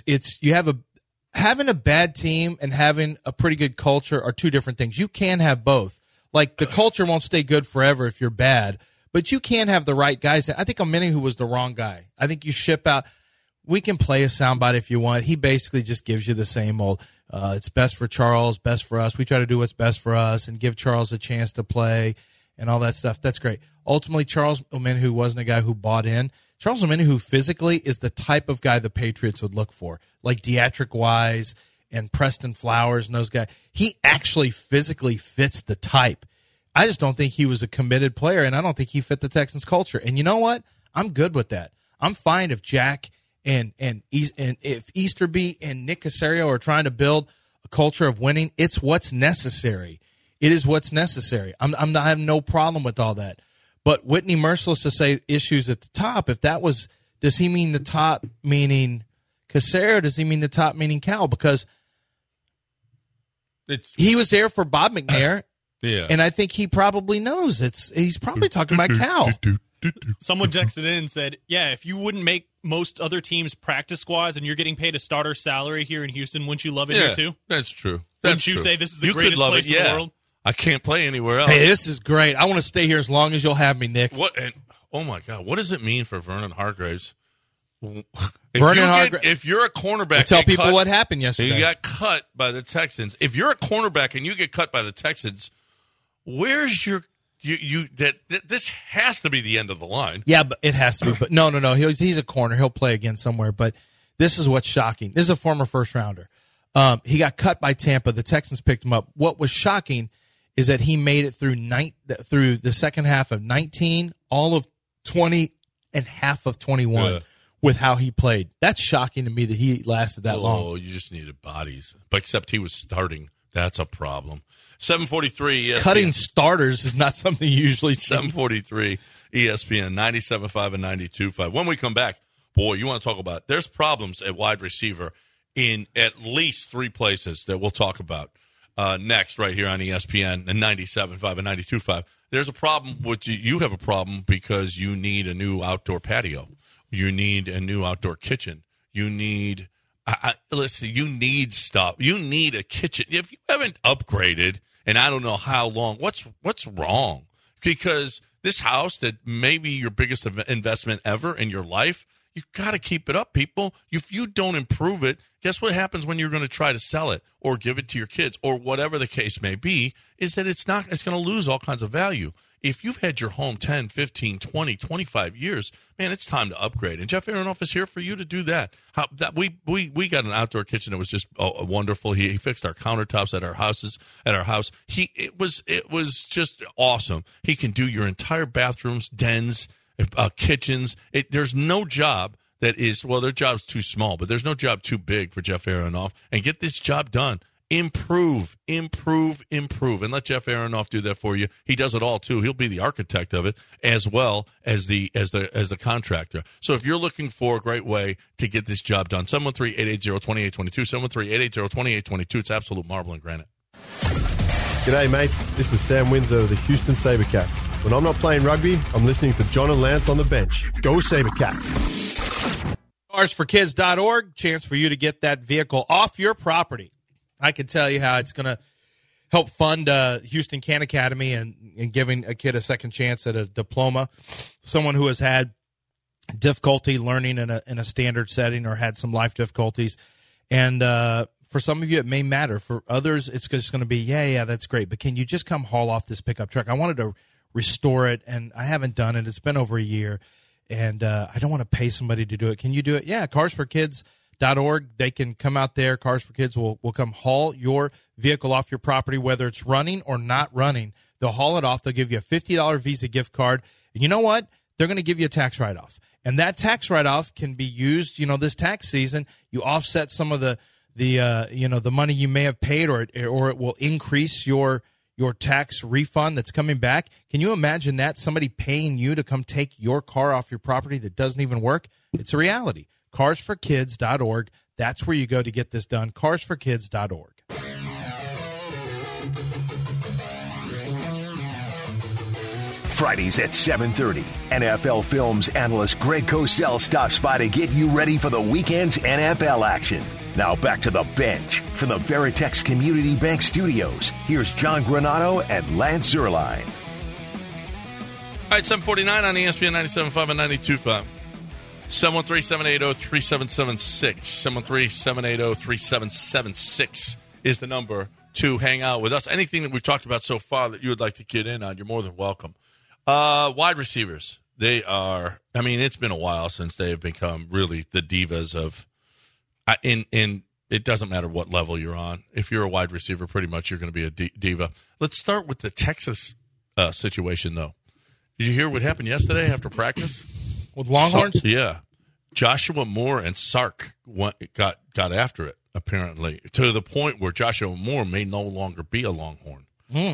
having a bad team and having a pretty good culture are two different things. You can have both. Like the culture won't stay good forever if you're bad, but you can have the right guys. I think Omenihu was the wrong guy. I think you ship out. We can play a soundbite if you want. He basically just gives you the same old, it's best for Charles, best for us. We try to do what's best for us and give Charles a chance to play and all that stuff. That's great. Ultimately, Charles Omenihu wasn't a guy who bought in. Charles Omenihu physically is the type of guy the Patriots would look for, like Deatrick Wise and Preston Flowers and those guys. He actually physically fits the type. I just don't think he was a committed player, and I don't think he fit the Texans culture. And you know what? I'm good with that. I'm fine if Jack and if Easterby and Nick Caserio are trying to build a culture of winning. It's what's necessary. It is what's necessary. I have no problem with all that. But Whitney Merciless to say issues at the top, does he mean the top meaning Caserio, or does he mean the top meaning Cal? Because he was there for Bob McNair, yeah, and I think he probably knows he's probably talking about Cal. Someone texted in and said, yeah, if you wouldn't make most other teams practice squads and you're getting paid a starter salary here in Houston, wouldn't you love it here too? That's true. Wouldn't you say this is the greatest place in the world? I can't play anywhere else. Hey, this is great. I want to stay here as long as you'll have me, Nick. Oh my God, what does it mean for Vernon Hargreaves? If you're a cornerback, tell people what happened yesterday. You got cut by the Texans. If you're a cornerback and you get cut by the Texans, where's your this has to be the end of the line. Yeah, but it has to be. But no. He's a corner. He'll play again somewhere. But this is what's shocking. This is a former first rounder. He got cut by Tampa. The Texans picked him up. What was shocking is that he made it through the second half of 19, all of 20, and half of 21 with how he played. That's shocking to me that he lasted that long. Oh, you just needed bodies. But except he was starting. That's a problem. 743 ESPN. Cutting starters is not something you usually see. 743 ESPN, 97.5 and 92.5. When we come back, boy, you want to talk about, there's problems at wide receiver in at least 3 places that we'll talk about next right here on ESPN and 97.5 and 92.5. There's a problem with you have a problem because you need a new outdoor patio. You need a new outdoor kitchen. You need listen, you need stuff. You need a kitchen. If you haven't upgraded, and I don't know how long, what's wrong? Because this house that may be your biggest investment ever in your life, you got to keep it up, people. If you don't improve it, guess what happens when you're going to try to sell it or give it to your kids or whatever the case may be, is that it's going to lose all kinds of value. If you've had your home 10, 15, 20, 25 years, man, it's time to upgrade. And Jeff Aronoff is here for you to do that. We got an outdoor kitchen that was just wonderful. He fixed our countertops at our house. It was just awesome. He can do your entire bathrooms, dens, kitchens. There's no job that is, well, their job's too small, but there's no job too big for Jeff Aronoff. And get this job done. Improve, and let Jeff Aronoff do that for you. He does it all too. He'll be the architect of it as well as the contractor. So if you're looking for a great way to get this job done, 713-880-2822, 713-880-2822. It's absolute marble and granite. G'day, mates. This is Sam Windsor of the Houston SaberCats. When I'm not playing rugby, I'm listening to John and Lance on the bench. Go SaberCats. CarsForKids.org, chance for you to get that vehicle off your property. I can tell you how it's going to help fund Houston Can Academy and giving a kid a second chance at a diploma. Someone who has had difficulty learning in a standard setting or had some life difficulties. And for some of you, it may matter. For others, it's just going to be, yeah, that's great. But can you just come haul off this pickup truck? I wanted to restore it, and I haven't done it. It's been over a year, and I don't want to pay somebody to do it. Can you do it? Yeah, CarsForKids.org. They can come out there. Cars for Kids will come haul your vehicle off your property, whether it's running or not running. They'll haul it off. They'll give you a $50 Visa gift card. And you know what? They're going to give you a tax write-off. And that tax write-off can be used, this tax season. You offset some of the money you may have paid, or it will increase your tax refund that's coming back. Can you imagine that? Somebody paying you to come take your car off your property that doesn't even work? It's a reality. CarsForKids.org. That's where you go to get this done. CarsForKids.org. Fridays at 7:30, NFL Films analyst Greg Cosell stops by to get you ready for the weekend's NFL action. Now back to the bench from the Veritex Community Bank Studios. Here's John Granado and Lance Zierlein. All right, 7:49 on ESPN 97.5 and 92.5. 713-780-3776. 713-780-3776 is the number to hang out with us. Anything that we've talked about so far that you would like to get in on, you're more than welcome. Wide receivers. It's been a while since they have become really the divas of it doesn't matter what level you're on. If you're a wide receiver, pretty much you're going to be a diva. Let's start with the Texas situation, though. Did you hear what happened yesterday after practice? With Longhorns? Yeah. Joshua Moore and Sark got after it, apparently, to the point where Joshua Moore may no longer be a Longhorn.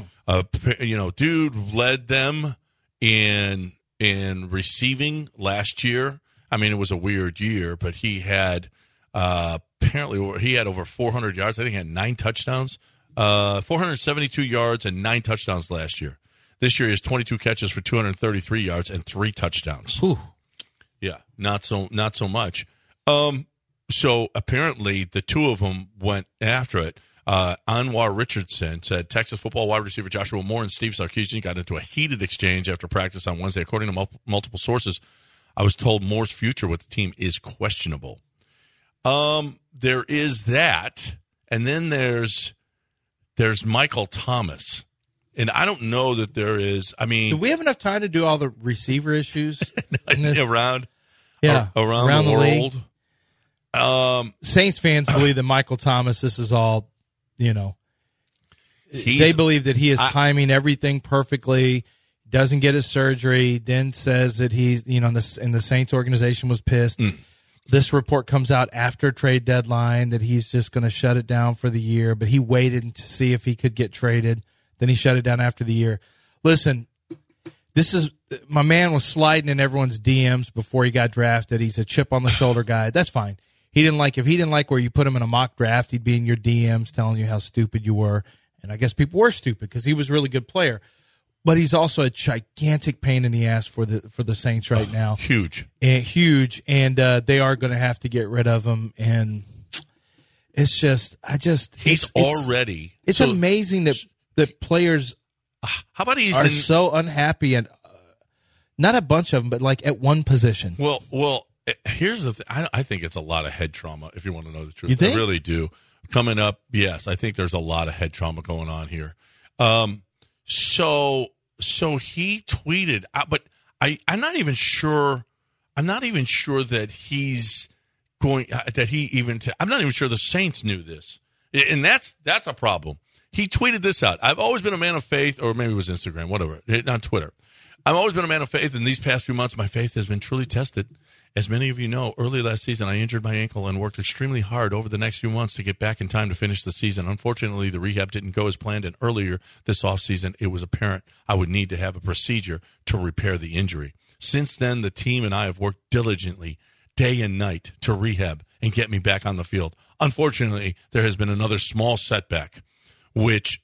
Dude led them in receiving last year. I mean, it was a weird year, but he had apparently he had over 400 yards. I think he had 9 touchdowns, 472 yards and 9 touchdowns last year. This year he has 22 catches for 233 yards and 3 touchdowns. Whew. Yeah, not so much. So apparently the two of them went after it. Anwar Richardson said Texas football wide receiver Joshua Moore and Steve Sarkisian got into a heated exchange after practice on Wednesday. According to multiple sources, I was told Moore's future with the team is questionable. There is that, and then there's Michael Thomas. And I don't know that there is. I mean, do we have enough time to do all the receiver issues around the world? League? Saints fans believe that Michael Thomas. This is all, they believe that he is timing everything perfectly. doesn't get his surgery, then says that he's, in the Saints organization was pissed. This report comes out after trade deadline that he's just going to shut it down for the year, but he waited to see if he could get traded. Then he shut it down after the year. Listen, my man was sliding in everyone's DMs before he got drafted. He's a chip on the shoulder guy. That's fine. If he didn't like where you put him in a mock draft, he'd be in your DMs telling you how stupid you were. And I guess people were stupid because he was a really good player. But he's also a gigantic pain in the ass for the Saints right now. Huge. And they are going to have to get rid of him. And it's just, already. It's amazing that players how about are so unhappy, and not a bunch of them, but like at one position. Well, here's the thing. I think it's a lot of head trauma, if you want to know the truth. You think? I really do. Coming up, yes, I think there's a lot of head trauma going on here. So he tweeted, but I'm not even sure. I'm not even sure that he's going. I'm not even sure the Saints knew this, and that's a problem. He tweeted this out. I've always been a man of faith, or maybe it was Instagram, whatever, on Twitter. I've always been a man of faith. In these past few months, my faith has been truly tested. As many of you know, early last season, I injured my ankle and worked extremely hard over the next few months to get back in time to finish the season. Unfortunately, the rehab didn't go as planned, and earlier this offseason, it was apparent I would need to have a procedure to repair the injury. Since then, the team and I have worked diligently, day and night, to rehab and get me back on the field. Unfortunately, there has been another small setback, which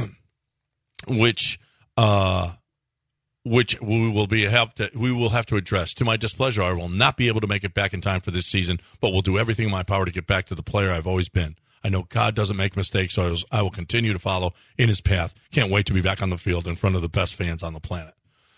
we will have to address. To my displeasure, I will not be able to make it back in time for this season, but will do everything in my power to get back to the player I've always been. I know God doesn't make mistakes, so I will continue to follow in his path. Can't wait to be back on the field in front of the best fans on the planet.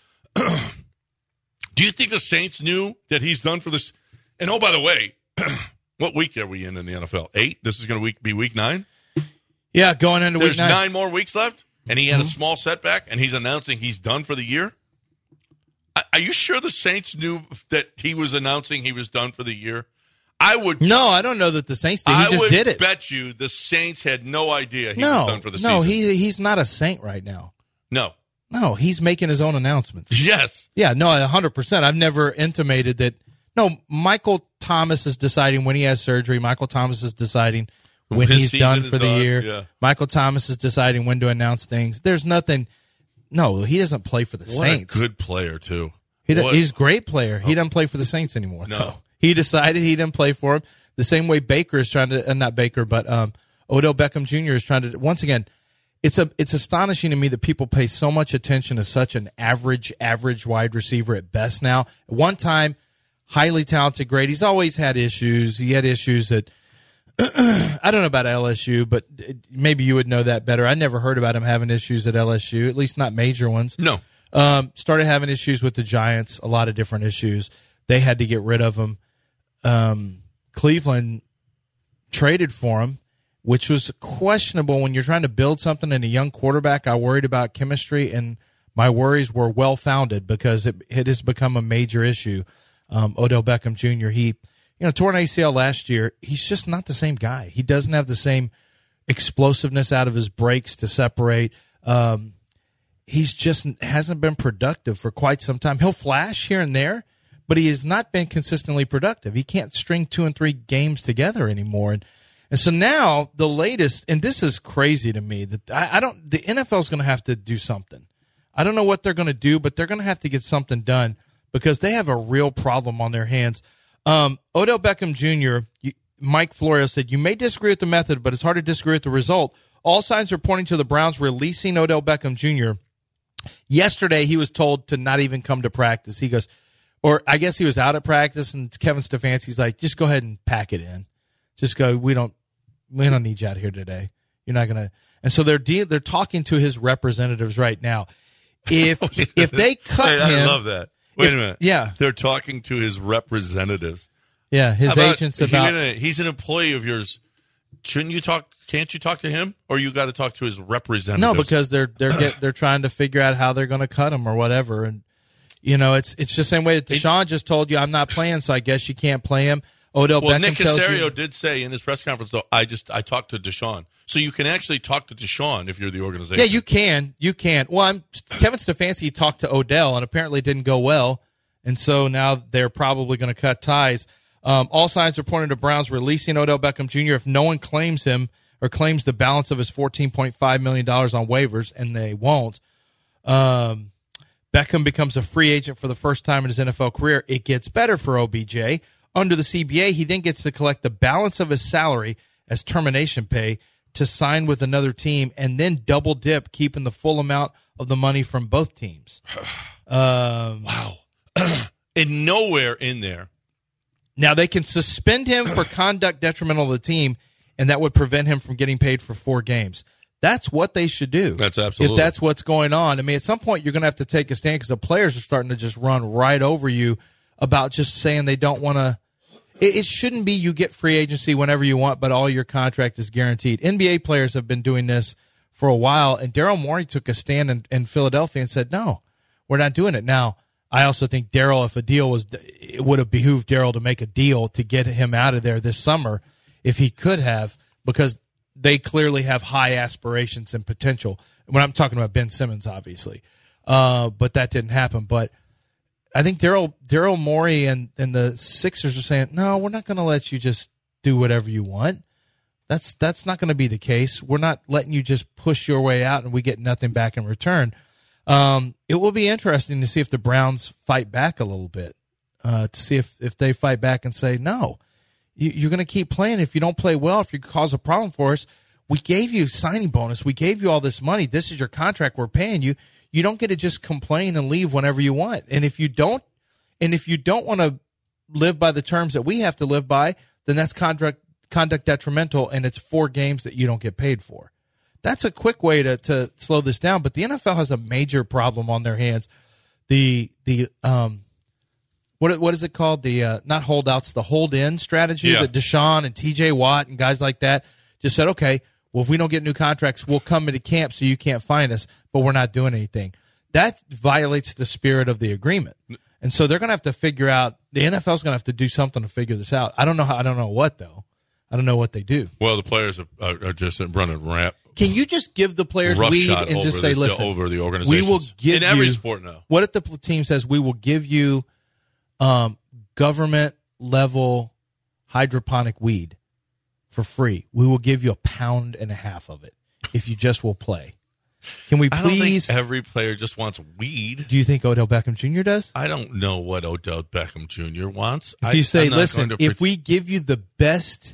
Do you think the Saints knew that he's done for this? And oh, by the way, what week are we in the NFL? 8? This is going to be week 9? Yeah, going into week 9. There's 9 more weeks left? And he had a small setback, and he's announcing he's done for the year? Are you sure the Saints knew that he was announcing he was done for the year? No, I don't know that the Saints did. He just did it. I would bet you the Saints had no idea he was done for the season. No, he's not a Saint right now. No, he's making his own announcements. Yes. Yeah, no, 100%. I've never intimated that. No, Michael Thomas is deciding when he has surgery. Michael Thomas is deciding when he's done for the year. Yeah. Michael Thomas is deciding when to announce things. There's nothing. No, he doesn't play for the Saints. What a good player, too. He's a great player. He doesn't play for the Saints anymore. No. He decided he didn't play for him. The same way Baker is trying to, not Baker, but Odell Beckham Jr. is trying to, once again, it's astonishing to me that people pay so much attention to such an average wide receiver at best now. At one time, highly talented, great. He's always had issues. He had issues that, I don't know about LSU, but maybe you would know that better. I never heard about him having issues at LSU, at least not major ones. No. Started having issues with the Giants, a lot of different issues. They had to get rid of him. Cleveland traded for him, which was questionable when you're trying to build something in a young quarterback. I worried about chemistry, and my worries were well-founded because it has become a major issue. Odell Beckham Jr., he tore an ACL last year. He's just not the same guy. He doesn't have the same explosiveness out of his breaks to separate. He's just hasn't been productive for quite some time. He'll flash here and there, but he has not been consistently productive. He can't string 2 and 3 games together anymore. And so now the latest, and this is crazy to me, that the NFL is going to have to do something. I don't know what they're going to do, but they're going to have to get something done because they have a real problem on their hands. Odell Beckham Jr., Mike Florio said, "You may disagree with the method, but it's hard to disagree with the result. All signs are pointing to the Browns releasing Odell Beckham Jr. Yesterday, he was told to not even come to practice. He goes, or I guess he was out at practice, and Kevin Stefanski's like, just go ahead and pack it in. Just go. We don't need you out here today. You're not gonna. And so they're talking to his representatives right now. If they cut him, I love that. Wait a minute. Yeah, they're talking to his representatives. Yeah, his agents about. He's an employee of yours. Shouldn't you talk? Can't you talk to him, or you got to talk to his representatives? No, because they're trying to figure out how they're going to cut him or whatever. And it's the same way that Deshaun just told you, I'm not playing, so I guess you can't play him. Odell Beckham Nick tells Caserio you, did say in his press conference, though, I talked to Deshaun. So you can actually talk to Deshaun if you're the organization. Yeah, you can. You can. Well, Kevin Stefanski talked to Odell, and apparently it didn't go well. And so now they're probably going to cut ties. All signs are pointing to Browns releasing Odell Beckham Jr. if no one claims him or claims the balance of his $14.5 million on waivers, and they won't. Beckham becomes a free agent for the first time in his NFL career. It gets better for OBJ. Under the CBA, he then gets to collect the balance of his salary as termination pay to sign with another team and then double dip, keeping the full amount of the money from both teams. Wow. And nowhere in there. Now, they can suspend him for conduct detrimental to the team, and that would prevent him from getting paid for 4 games. That's what they should do. That's absolutely. If that's what's going on. I mean, at some point, you're going to have to take a stand because the players are starting to just run right over you about just saying they don't want to. It shouldn't be you get free agency whenever you want, but all your contract is guaranteed. NBA players have been doing this for a while, and Daryl Morey took a stand in Philadelphia and said, no, we're not doing it. Now, I also think Daryl, if a deal was, it would have behooved Daryl to make a deal to get him out of there this summer if he could have, because they clearly have high aspirations and potential. When I'm talking about Ben Simmons, obviously, but that didn't happen. But I think Daryl Morey and the Sixers are saying, no, we're not going to let you just do whatever you want. That's not going to be the case. We're not letting you just push your way out and we get nothing back in return. It will be interesting to see if the Browns fight back a little bit, to see if they fight back and say, no, you're going to keep playing. If you don't play well, if you cause a problem for us, we gave you signing bonus. We gave you all this money. This is your contract. We're paying you. You don't get to just complain and leave whenever you want. And if you don't want to live by the terms that we have to live by, then that's conduct detrimental, and it's 4 games that you don't get paid for. That's a quick way to slow this down. But the NFL has a major problem on their hands. What is it called? The not holdouts, the hold-in strategy that Deshaun and T.J. Watt and guys like that just said, okay, well, if we don't get new contracts, we'll come into camp so you can't find us, but we're not doing anything. That violates the spirit of the agreement. And so they're going to have to figure out, the NFL's going to have to do something to figure this out. I don't know what, though. I don't know what they do. Well, the players are just running rap. Can you just give the players weed and just say, listen, over the organization? We will give in every sport now. What if the team says, we will give you government-level hydroponic weed for free? We will give you 1.5 pounds of it if you just will play. Can we please? I don't think every player just wants weed. Do you think Odell Beckham Jr. does? I don't know what Odell Beckham Jr. wants. If you say, listen, if we give you the best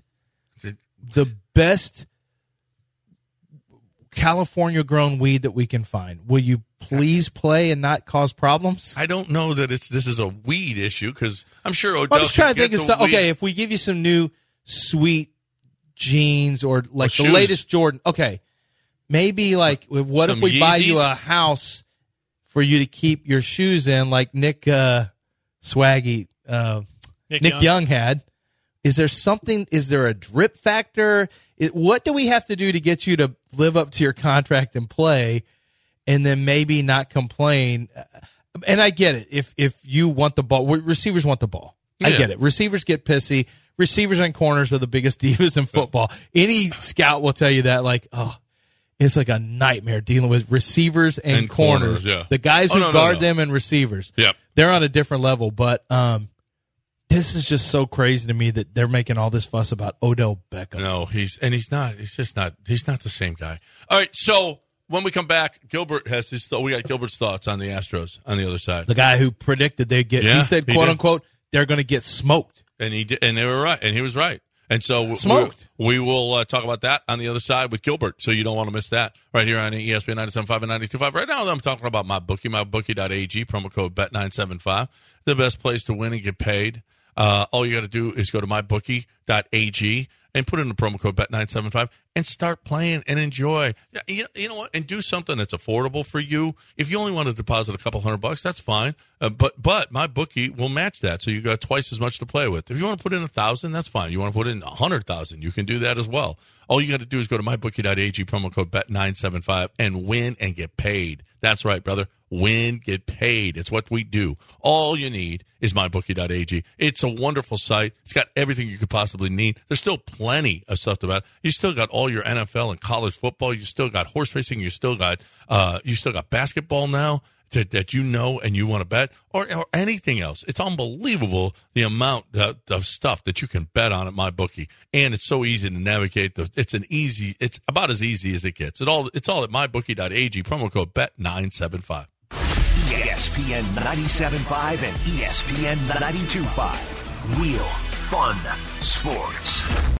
California-grown weed that we can find, will you please play and not cause problems? I don't know that this is a weed issue, because I'm sure Odell. I'm just trying to think of something. Okay, if we give you some new sweet jeans or like the latest Jordan, okay, maybe like what if we buy you a house for you to keep your shoes in, like Nick Swaggy, Nick Young had? Is there something? Is there a drip factor? What do we have to do to get you to live up to your contract and play, and then maybe not complain? And I get it. If you want the ball, receivers want the ball. I get it. Receivers get pissy. Receivers and corners are the biggest divas in football. Any scout will tell you that. Like, it's like a nightmare dealing with receivers and corners. Yeah. The guys who guard them and receivers. Yep. They're on a different level, but. This is just so crazy to me that they're making all this fuss about Odell Beckham. No, he's not. He's not the same guy. All right, so when we come back, Gilbert has his. We got Gilbert's thoughts on the Astros on the other side. The guy who predicted they'd get. He said, "quote unquote," they're going to get smoked, and he did, and they were right, and he was right. And so smoked. We will talk about that on the other side with Gilbert. So you don't want to miss that right here on ESPN 97.5 and 92.5. Right now, I'm talking about MyBookie, MyBookie.ag, promo code Bet975, the best place to win and get paid. All you got to do is go to mybookie.ag and put in the promo code Bet975 and start playing and enjoy. You know what? And do something that's affordable for you. If you only want to deposit a couple $100, that's fine. But MyBookie will match that, so you got twice as much to play with. If you want to put in $1,000, that's fine. You want to put in $100,000, you can do that as well. All you got to do is go to mybookie.ag, promo code Bet975, and win and get paid. That's right, brother. win, get paid. It's what we do. All you need is mybookie.ag. It's a wonderful site. It's got everything you could possibly need. There's still plenty of stuff about it. You still got all your NFL and college football. You still got horse racing. You still got basketball now that you know and you want to bet, or anything else. It's unbelievable the amount of stuff that you can bet on at MyBookie, and it's so easy to navigate. It's about as easy as it gets. It's all at mybookie.ag. Promo code BET975. ESPN 97.5 and ESPN 92.5. Real fun sports.